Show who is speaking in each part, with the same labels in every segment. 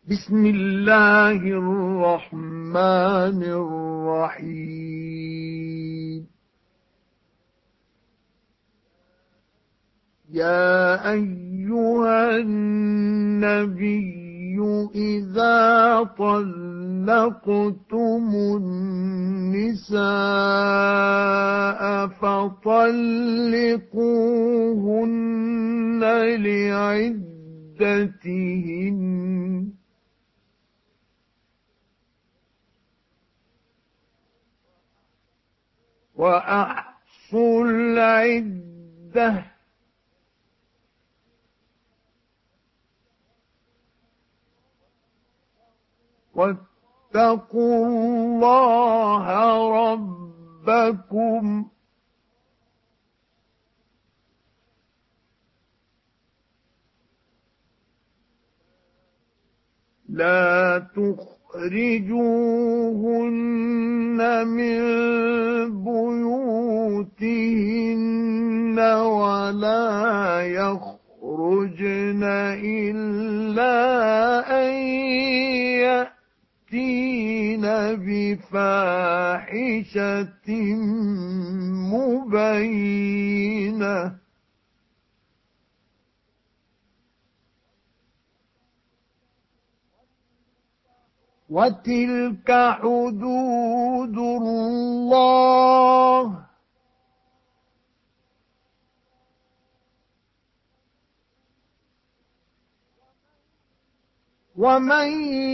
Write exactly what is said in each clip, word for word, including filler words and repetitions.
Speaker 1: بسم الله الرحمن الرحيم. يا أيها النبي إذا طلقتم النساء فطلقوهن لعدتهن وأحصوا العدة واتقوا الله ربكم لا تخرجوهن من بيوتهن ولا يخرجن إلا أن يأتين بفاحشة مبينة وتلك حدود الله ومن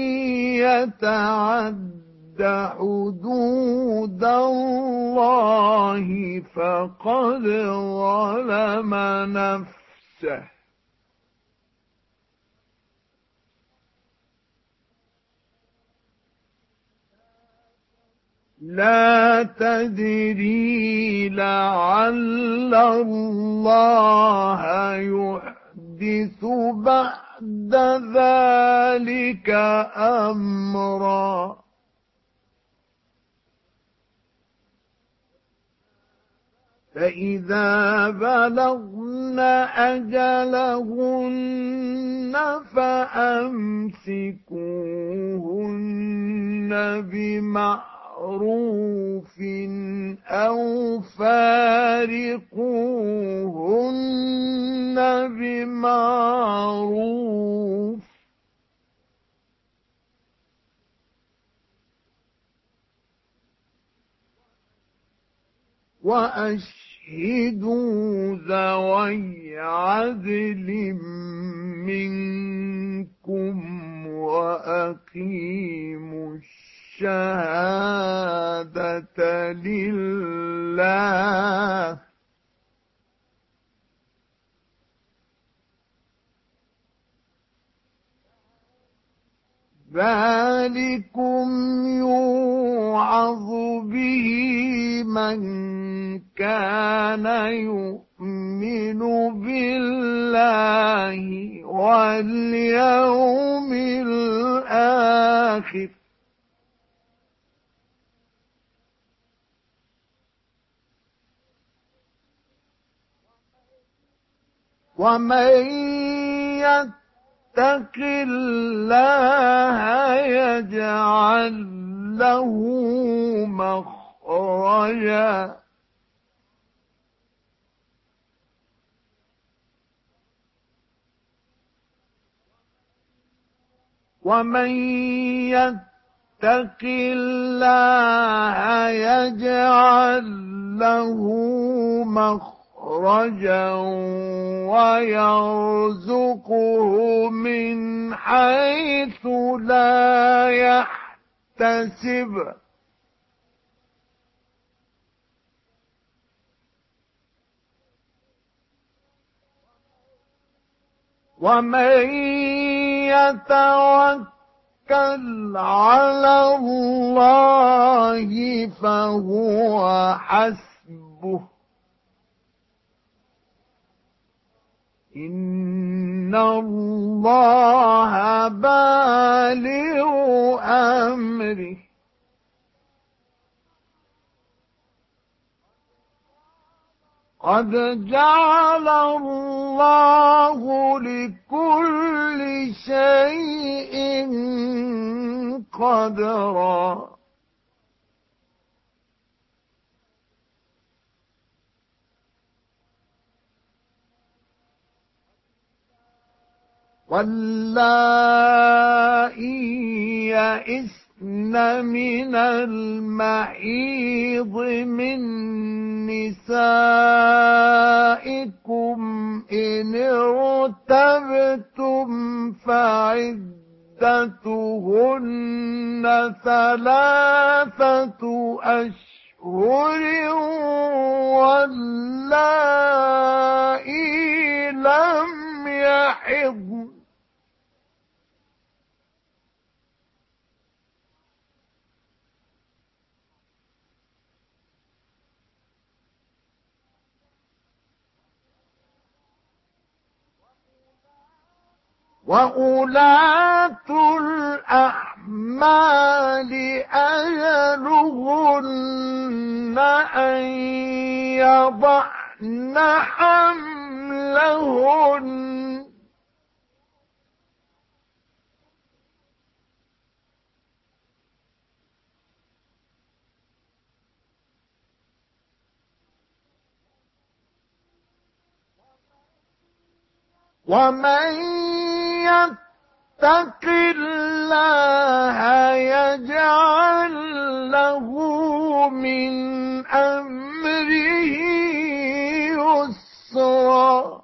Speaker 1: يتعد حدود الله فقد ظلم نفسه لا تدري لعل الله يحدث بعد ذلك أمرا فإذا بلغن أجلهن فأمسكوهن بمعروف معروف أو فارقوهن بمعروف وأشهدوا ذوي عدل منكم وأقيموا الشهادة لله ذلكم يوعظ به من كان يؤمن بالله واليوم الآخر ومن يتق الله يجعل له مخرجا ومن يتق الله يجعل له مخرجا رجا ويرزقه من حيث لا يحتسب ومن يتوكل على الله فهو حسبه إن الله بالغ أمره قد جعل الله لكل شيء خضرا واللائي يئسن من المحيض من نسائكم إن ارتبتم فعدتهن ثلاثة أشهر واللائي لم يحضن وأولاة الأحمال أجلهن أن يضعن حملهن ومن يتق الله يجعل له من أمره يسرا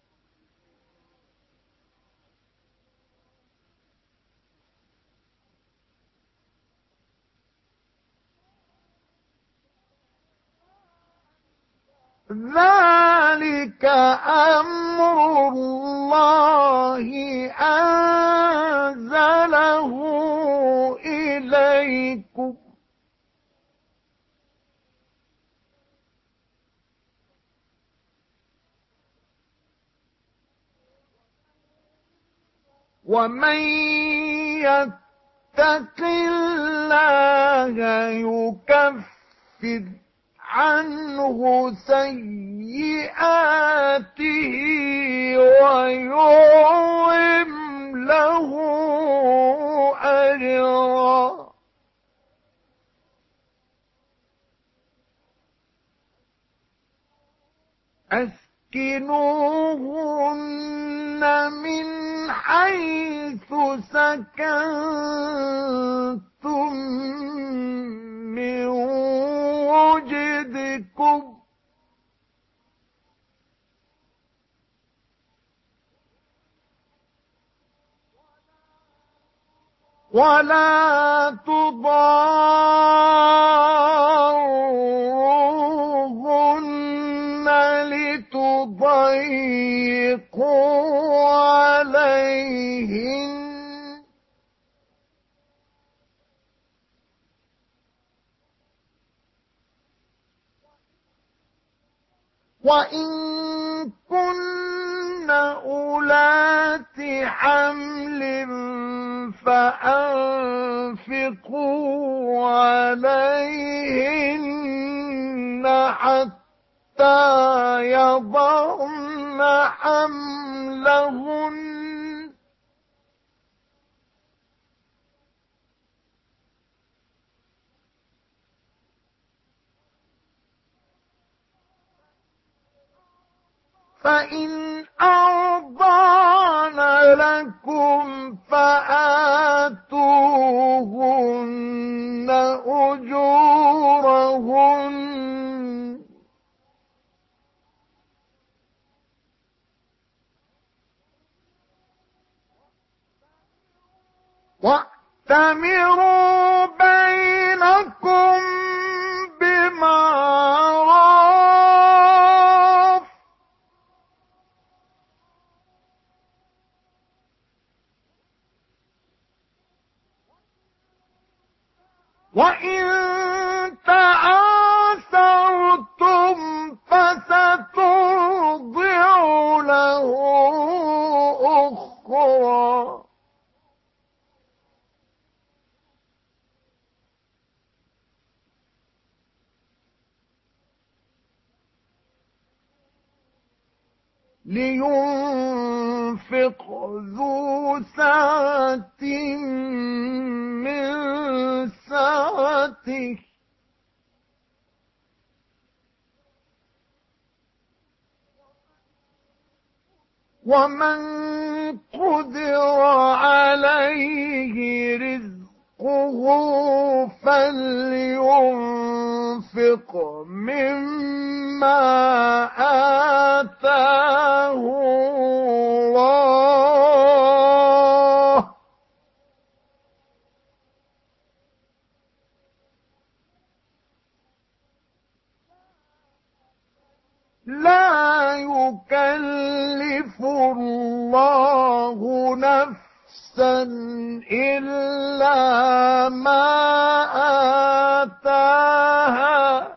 Speaker 1: ذلك أمر الله أنزله إليكم ومن يتق الله يكفر عنه سيئاته ويعظم له أجرا أسكنوهن من حيث سكنتم من وجدكم ولا تضاروهن لتضيقوا عليهن وإن كن أولات حمل فأنفقوا عليهن حتى يضعن حملهن فإن أرضعن لكم فآتوهن أجورهن وَأْتَمِرُوا بَيْنَكُمْ بِمَعْرُوفٍ وَإِن تَعَاسَرْتُمْ فَسَتُرْضِعُ لَهُ أُخْرَى لينفق ذو سعة من ومن قدر عليه رزقه فلينفق مما آتاه الله لا يكلف الله نفسا إلا ما آتاها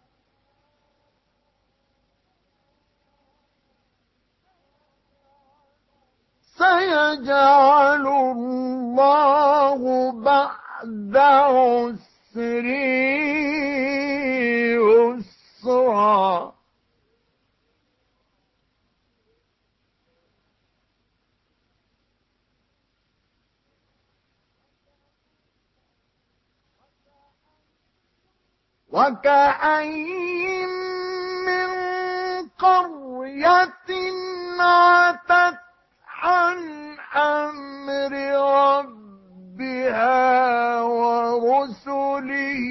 Speaker 1: سيجعل الله بعد عسر يسرا وكأين من قرية عتت عن أمر ربها ورسله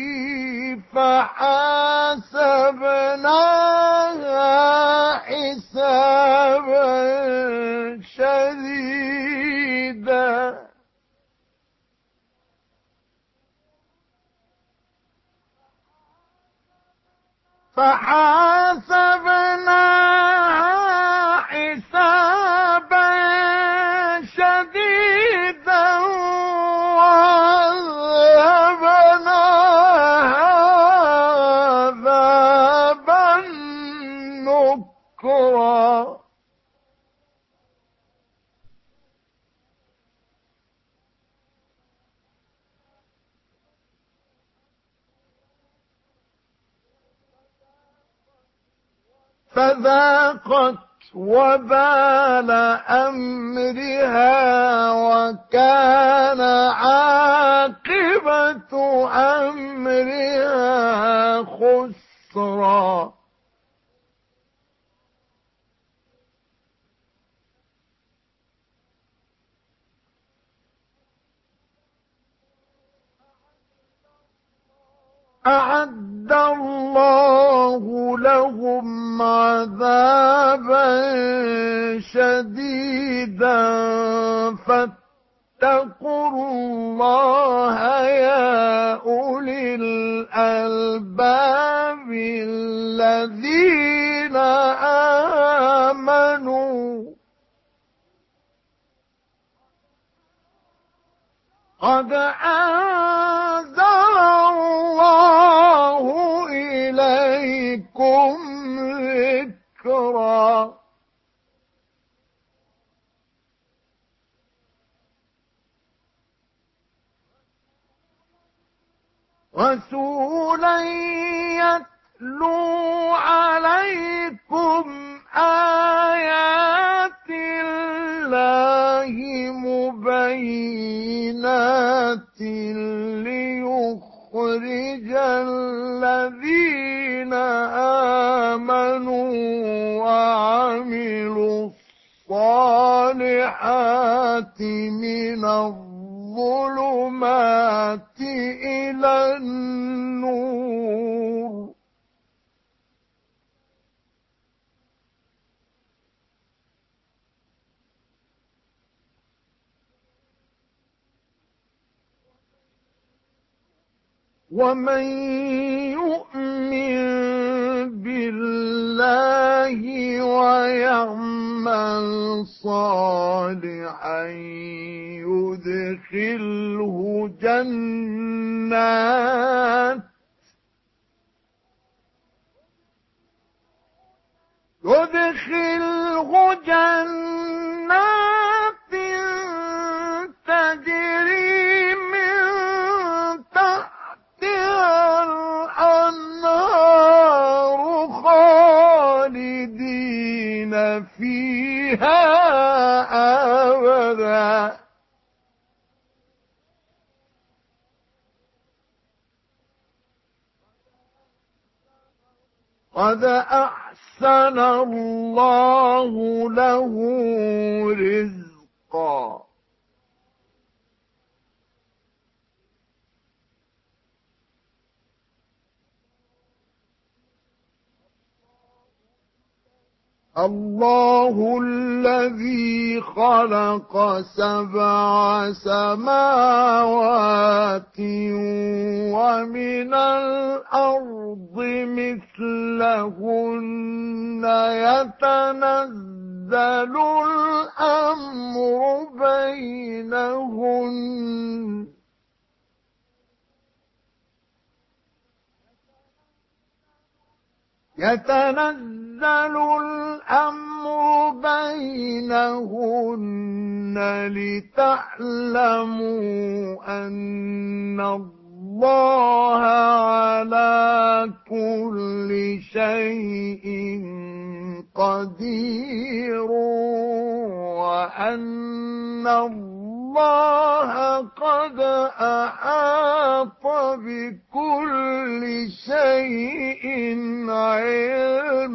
Speaker 1: فحاسبناها حسابا شديدا فحاسبناها حسابا شديدا وعذبناها عذابا نكرا فذاقت وبال أمرها وكان عاقبة أمرها خسرا أعد الله لهم عذابا شديدا فاتقوا الله يا أولي الألباب الذين آمنوا قد أنزل الله إليكم ذكرا رسولا يتلو عليكم آيات الله مبينات ليخرج الذين آمنوا وعملوا الصالحات من الظلمات إلى النور ومن يؤمن بالله ويعمل صالحا يدخله جنات يدخله جنات تجري من تحتها الأنهار خالدين فيها أبدا قد أحسن يحسن الله له رزقا. الله الذي خلق سبع سماوات ومن الأرض مثلهن يتنزل الأمر بينهن يتنزل الأمر بينهن لتعلموا أن الله على كل شيء قدير وأن الله قد أحاط بكل شيء علما.